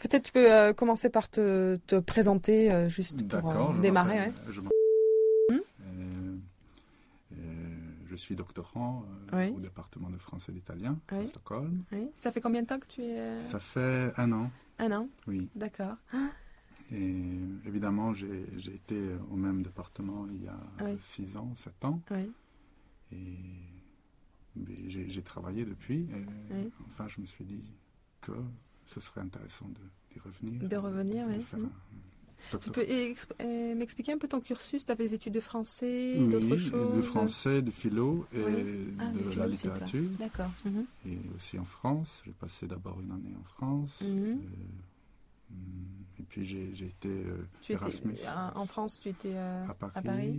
Peut-être tu peux commencer par te présenter juste pour démarrer. Je Je suis doctorant au département de français et d'italien à Stockholm. Oui. Ça fait combien de temps que tu es... Ça fait 1 an. 1 an. Oui. D'accord. Et évidemment, j'ai été au même département il y a 6 ans, 7 ans. Oui. Et j'ai travaillé depuis. Et enfin, je me suis dit que ce serait intéressant d'y revenir. De revenir, oui. Tu peux m'expliquer un peu ton cursus? Tu as fait des études de français, d'autres choses? De français, de philo et de la littérature. D'accord. Et aussi en France. J'ai passé d'abord 1 année en France. Et puis j'ai été Erasmus. En France, tu étais à Paris.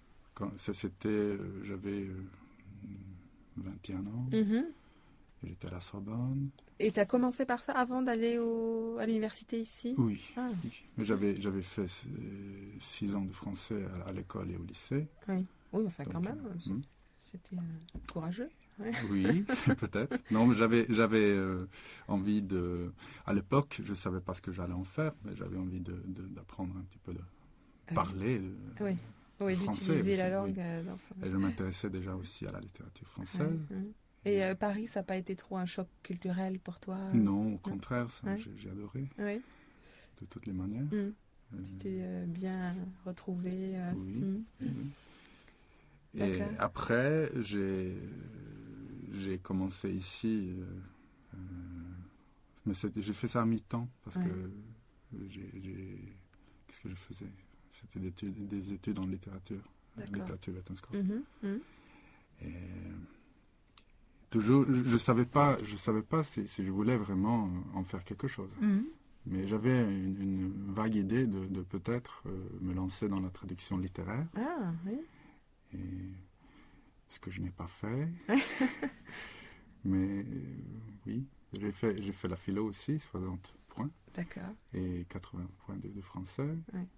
J'avais 21 ans. J'étais à la Sorbonne. Et tu as commencé par ça avant d'aller à l'université ici? Oui. Mais j'avais fait 6 ans de français à l'école et au lycée. Oui, enfin quand même, c'était courageux. Oui, peut-être. Non, mais j'avais envie de... À l'époque, je ne savais pas ce que j'allais en faire, mais j'avais envie d'apprendre un petit peu de parler français. D'utiliser la langue dans ça. Et je m'intéressais déjà aussi à la littérature française. Et Paris, ça n'a pas été trop un choc culturel pour toi? Non, au contraire, j'ai adoré. Oui. De toutes les manières. Tu t'es bien retrouvé. Oui. Et après, j'ai commencé ici, mais j'ai fait ça à mi-temps, parce que qu'est-ce que je faisais? C'était des études en littérature, littérature Vetenskap. Et toujours, je savais pas si je voulais vraiment en faire quelque chose. Mais j'avais une vague idée de peut-être me lancer dans la traduction littéraire. Ah, oui. Et ce que je n'ai pas fait. Mais oui, j'ai fait la philo aussi, 60 points. D'accord. Et 80 points de français. Oui.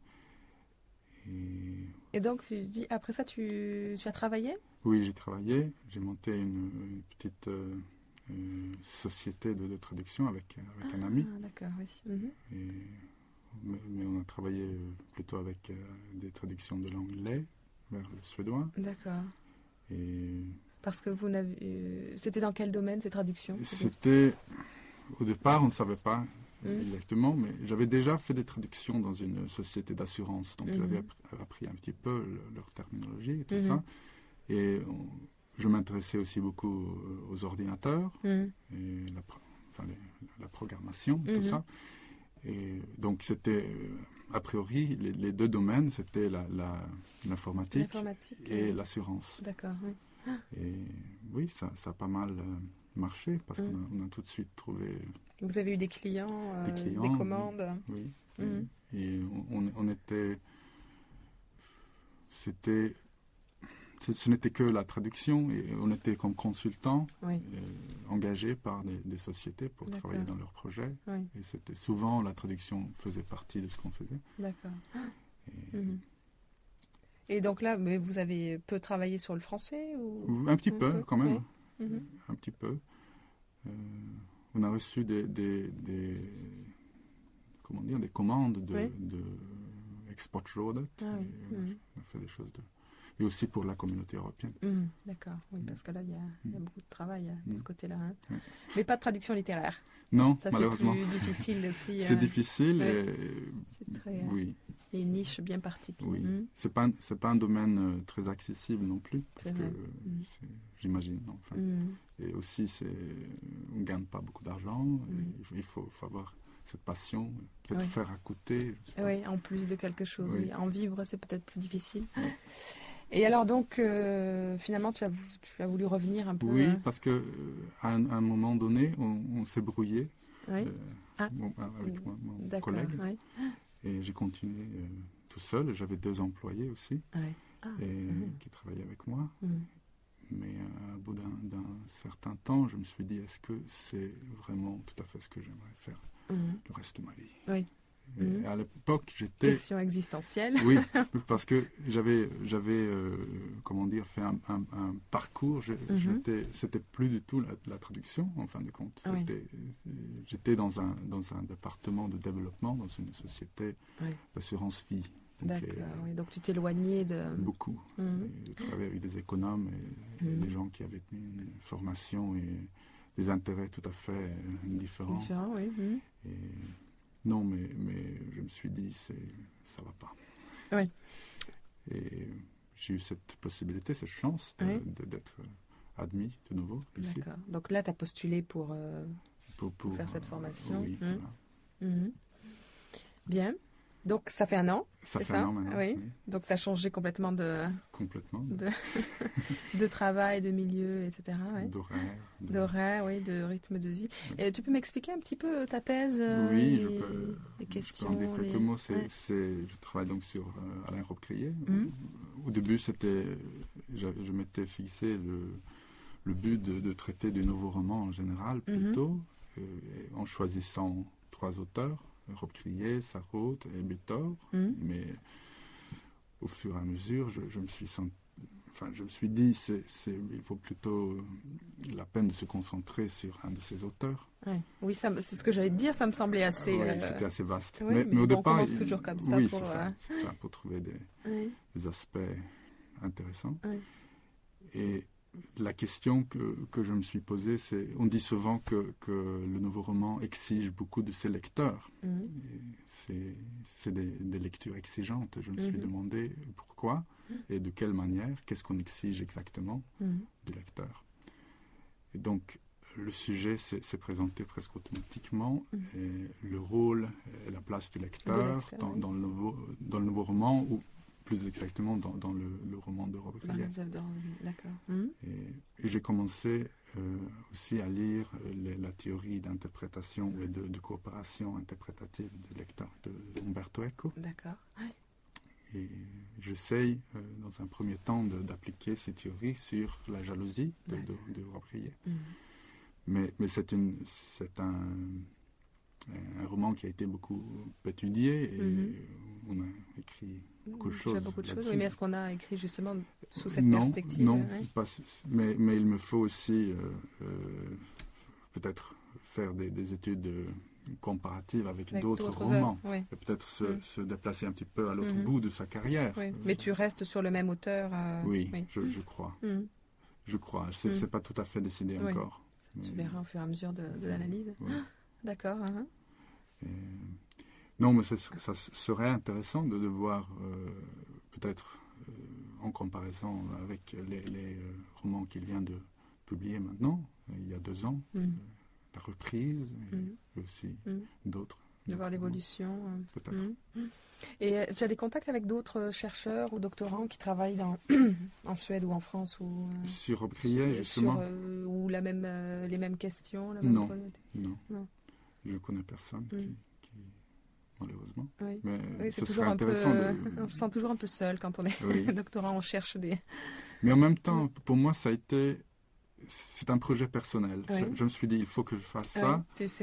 Et donc, tu dis, après ça, tu as travaillé? Oui, j'ai travaillé. J'ai monté une petite société de traduction avec un ami. Ah, d'accord, oui. Mais on a travaillé plutôt avec des traductions de l'anglais vers le suédois. D'accord. Et parce que vous n'avez... C'était dans quel domaine, ces traductions? Au départ, on ne savait pas exactement, mais j'avais déjà fait des traductions dans une société d'assurance, donc j'avais appris un petit peu leur terminologie et tout ça. Et je m'intéressais aussi beaucoup aux ordinateurs, et la programmation, tout ça. Et donc c'était, a priori, les 2 domaines, c'était l'informatique et l'assurance. D'accord, oui. Et oui, ça a pas mal marché, parce qu'on a tout de suite trouvé... Vous avez eu des clients, des commandes? Oui. Et on était... Ce n'était que la traduction, et on était comme consultants engagés par des sociétés pour travailler dans leurs projets. Et c'était souvent, la traduction faisait partie de ce qu'on faisait. D'accord. Et donc là, mais vous avez peu travaillé sur le français ou... Un petit peu, quand même. Un petit peu. On a reçu des commandes de Exportrådet. On a fait des choses et aussi pour la communauté européenne. D'accord, oui, parce que là, il y a beaucoup de travail de ce côté-là. Mais pas de traduction littéraire. Non, ça, malheureusement. C'est plus difficile aussi. C'est difficile. C'est très... Il y a une niche bien particulière. Oui. C'est pas un domaine très accessible non plus, parce que j'imagine. Enfin. Et aussi, on ne gagne pas beaucoup d'argent. Il faut avoir cette passion, peut-être faire à côté. Oui, en plus de quelque chose. Oui. En vivre, c'est peut-être plus difficile. Et alors donc, finalement, tu as voulu revenir un peu... Oui, parce qu'à un moment donné, on s'est brouillé avec mon collègue. Et j'ai continué tout seul. J'avais 2 employés aussi qui travaillaient avec moi. Mais au bout d'un certain temps, je me suis dit, est-ce que c'est vraiment tout à fait ce que j'aimerais faire le reste de ma vie? Et à l'époque, j'étais... Question existentielle. Oui, parce que j'avais comment dire, fait un parcours. C'était plus du tout la traduction, en fin de compte. Oui. J'étais dans un département de développement, dans une société d'assurance vie. D'accord, oui. Donc tu t'éloignais de... Beaucoup. Je travaillais avec des économes et des gens qui avaient une formation et des intérêts tout à fait différents. Différents, oui. Et non, mais je me suis dit, ça va pas. Oui. Et j'ai eu cette possibilité, cette chance d'être admis de nouveau ici. D'accord. Donc là, tu as postulé pour faire cette formation. Oui, voilà. Bien. Donc ça fait un an. Ça fait un an maintenant. Oui. Donc tu as changé complètement de travail, de milieu, etc. Oui. D'horaire, oui, de rythme de vie. Et tu peux m'expliquer un petit peu ta thèse? Oui, je peux. Les questions. Je peux en dire quelques mots. Je travaille donc sur Alain Robbe-Crier. Au début, je m'étais fixé le but de traiter du nouveau roman en général, plutôt, en choisissant 3 auteurs. Robbe-Crier, Sarraute et Bettor, mais au fur et à mesure, je me suis dit, il faut plutôt la peine de se concentrer sur un de ces auteurs. Oui, c'est ce que j'allais te dire, ça me semblait assez... c'était assez vaste. Oui, mais au départ, on commence toujours comme ça. Oui, c'est ça, pour trouver des aspects intéressants. Et la question que je me suis posée, c'est, on dit souvent que le nouveau roman exige beaucoup de ses lecteurs. C'est des lectures exigeantes. Je me suis demandé pourquoi et de quelle manière, qu'est-ce qu'on exige exactement du lecteur. Et donc, le sujet s'est présenté presque automatiquement, et le rôle et la place du lecteur dans le nouveau roman, ou plus exactement dans le roman de Robbe-Crier. D'accord. Et j'ai commencé aussi à lire la théorie d'interprétation et de coopération interprétative du lecteur de Umberto Eco. D'accord. Et j'essaye, dans un premier temps, d'appliquer ces théories sur la jalousie de Robbe-Crier. Mais c'est un roman qui a été beaucoup étudié et on a écrit beaucoup de choses. Oui, mais est-ce qu'on a écrit justement sous cette perspective? Non, mais il me faut aussi peut-être faire des études comparatives avec d'autres romans. Et peut-être se déplacer un petit peu à l'autre bout de sa carrière. Mais tu restes sur le même auteur? Oui, je crois. Je crois. C'est pas tout à fait décidé encore. Tu verras au fur et à mesure de l'analyse. D'accord. Non, mais ça serait intéressant de voir, peut-être en comparaison avec les romans qu'il vient de publier maintenant, il y a 2 ans, La Reprise, et aussi d'autres. De voir l'évolution. Peut-être. Et tu as des contacts avec d'autres chercheurs ou doctorants qui travaillent en Suède ou en France sur Robbe-Crier, justement. Ou les mêmes questions? Non. Je connais personne qui malheureusement. Mais c'est ce serait intéressant. On se sent toujours un peu seul quand on est doctorant, on cherche des... Mais en même temps, pour moi, c'est un projet personnel. Je me suis dit, il faut que je fasse ça.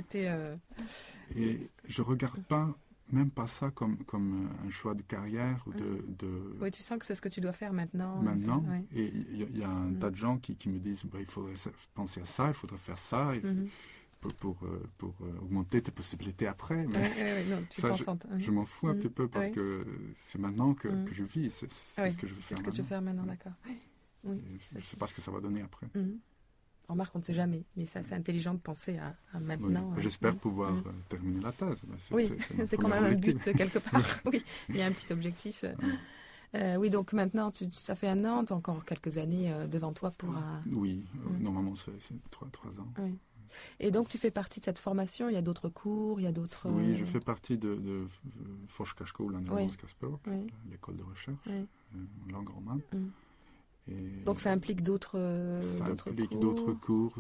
Et je ne regarde même pas ça comme un choix de carrière. Oui, tu sens que c'est ce que tu dois faire maintenant. Et il y a un tas de gens qui me disent, il faudrait penser à ça, il faudrait faire ça. Pour augmenter tes possibilités après. Mais je m'en fous un petit peu parce que c'est maintenant que je vis. C'est ce que je veux faire maintenant. C'est ce que tu veux faire maintenant, d'accord. Je ne sais pas ce que ça va donner après. Remarque, on ne sait jamais, mais c'est intelligent de penser à maintenant. J'espère pouvoir terminer la thèse. C'est quand même un but quelque part. Oui, il y a un petit objectif. Oui, donc maintenant, ça fait 1 an, tu as encore quelques années devant toi pour... Oui, normalement c'est 3 ans. Oui. Et donc, tu fais partie de cette formation? Il y a d'autres cours, il y a d'autres... Oui, je fais partie de Forskarskolan i Kasperok, l'école de recherche en langue romane. Donc, ça implique d'autres cours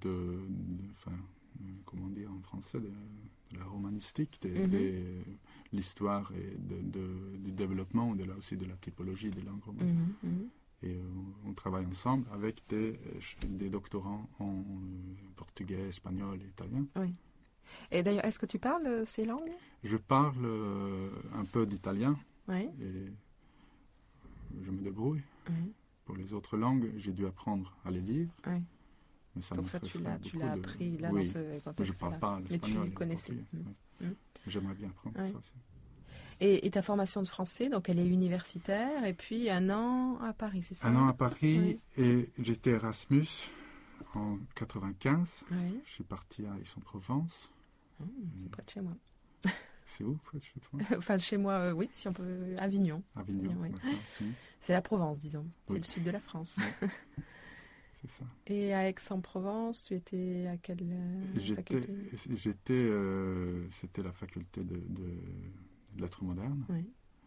comment dire en français, de la romanistique, l'histoire et du développement, aussi de la typologie des langues romanes. Et on travaille ensemble avec des doctorants en portugais, espagnol et italien. Et d'ailleurs, est-ce que tu parles ces langues? Je parle un peu d'italien Oui. et je me débrouille. Oui. Pour les autres langues, j'ai dû apprendre à les lire. Oui. Mais ça Donc ça, tu l'as appris là oui, dans ce contexte-là. je ne parle pas l'espagnol. Mais tu connaissais. Oui. J'aimerais bien apprendre ça aussi. Et ta formation de français, donc elle est universitaire, et puis 1 an à Paris, c'est ça? 1 an à Paris, et j'étais Erasmus en 95. Oui. Je suis parti à Aix-en-Provence. C'est près de chez moi. C'est où, près de chez toi? Enfin, chez moi, oui, si on peut. Avignon. Avignon, oui. D'accord. C'est la Provence, disons. C'est Oui. le sud de la France. C'est ça. Et à Aix-en-Provence, tu étais à quelle faculté? C'était la faculté de lettres modernes. Oui.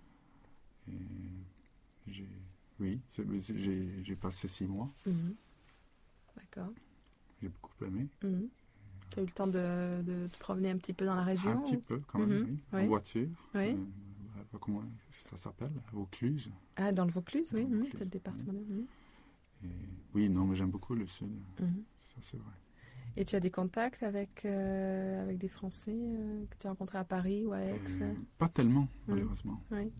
Et j'ai passé 6 mois. D'accord. J'ai beaucoup aimé. Tu as eu le temps de te promener un petit peu dans la région? Un petit peu, quand même, oui. Oui. En voiture. Oui. Comment ça s'appelle? Vaucluse. Ah, dans le Vaucluse, oui. Vaucluse, C'est le département. Oui, non, mais j'aime beaucoup le sud. Ça, c'est vrai. Et tu as des contacts avec des Français que tu as rencontrés à Paris ou à Aix? Pas tellement, malheureusement. Oui.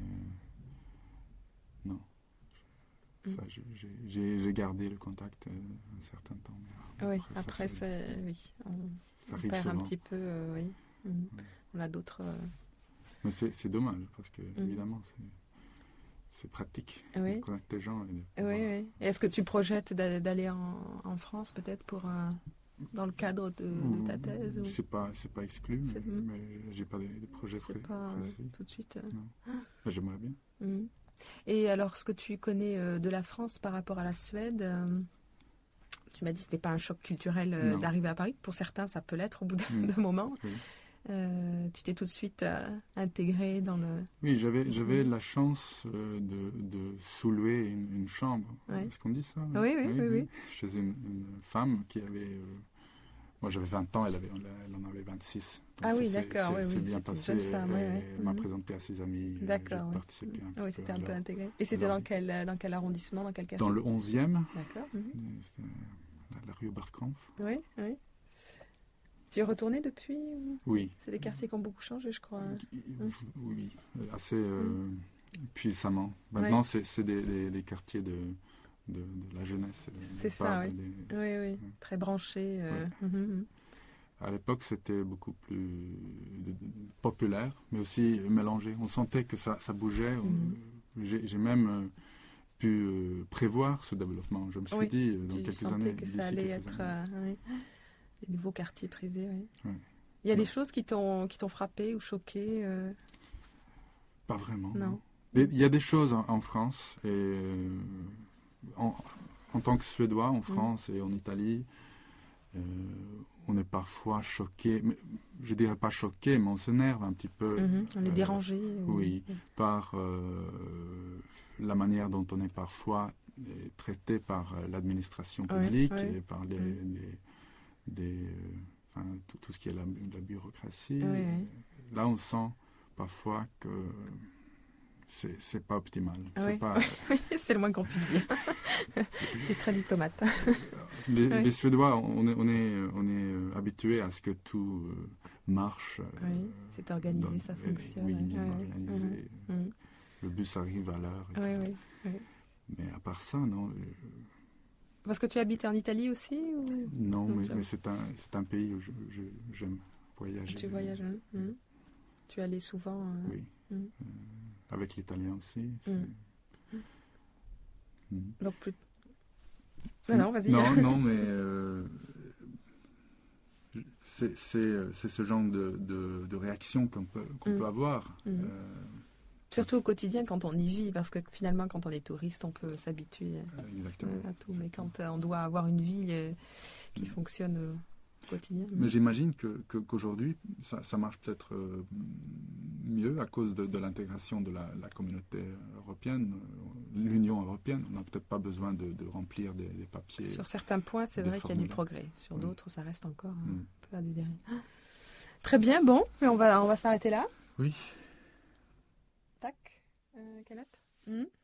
Non. Ça, j'ai gardé le contact un certain temps. Oui, après, on perd un petit peu. Oui. On a d'autres. Mais c'est dommage, parce que, évidemment, c'est pratique de connaître des gens. Oui. Et est-ce que tu projettes d'aller en France, peut-être, dans le cadre de ta thèse ou... C'est pas exclu, mais j'ai pas des projets précis. Tout de suite. Non. Mais j'aimerais bien. Et alors, ce que tu connais de la France par rapport à la Suède, tu m'as dit que ce n'était pas un choc culturel d'arriver à Paris. Pour certains, ça peut l'être au bout d'un moment. Oui. Tu t'es tout de suite intégré dans le... Oui, j'avais la chance de sous-louer une chambre. Est-ce qu'on dit ça? Oui. Chez une femme qui avait... moi, j'avais 20 ans, elle en avait 26. Donc oui, d'accord. C'est bien passé. Femme, elle m'a présenté à ses amis. D'accord. Participé un oui, c'était un peu intégré. Et c'était dans quel arrondissement, dans quel quartier? Dans le 11e. D'accord. La rue Barkampf. Oui. Tu es retourné depuis? Oui. C'est des quartiers qui ont beaucoup changé, je crois. Oui, assez puissamment. Maintenant, c'est des quartiers de la jeunesse. C'est ça, oui. Très branchés. À l'époque, c'était beaucoup plus populaire, mais aussi mélangé. On sentait que ça bougeait. J'ai même pu prévoir ce développement. Je me suis dit, dans quelques années... que ça allait être les nouveaux quartiers prisés, oui. Il y a des choses qui t'ont frappé ou choqué Pas vraiment. Non. Il y a des choses en France, et en tant que Suédois, en France et en Italie, on est parfois choqué, je dirais pas choqué, mais on s'énerve un petit peu. On est dérangé. Oui, par la manière dont on est parfois traité par l'administration publique et par tout ce qui est la bureaucratie. Là, on sent parfois que c'est pas optimal. C'est le moins qu'on puisse dire. Tu es très diplomate. Les Suédois, on est habitués à ce que tout marche. C'est organisé, ça fonctionne. Oui, bien organisé. Le bus arrive à l'heure. Mais à part ça, non. Parce que tu habites en Italie aussi ou... Non, mais c'est un pays où j'aime voyager. Tu voyages, Tu es allé souvent Oui. Avec l'italien aussi. Donc plus... Non, vas-y. Non, mais c'est ce genre de réaction qu'on peut avoir. Surtout au quotidien quand on y vit, parce que finalement quand on est touriste, on peut s'habituer à tout. Mais quand on doit avoir une vie qui fonctionne au quotidien. Mais j'imagine qu'aujourd'hui, ça marche peut-être mieux à cause de l'intégration de la communauté européenne, l'Union européenne. On n'a peut-être pas besoin de remplir des papiers. Sur certains points, c'est vrai qu'il y a du progrès. Sur d'autres, ça reste encore un peu à désirer. Très bien, bon, mais on va s'arrêter là. Oui. Tac. Quelle date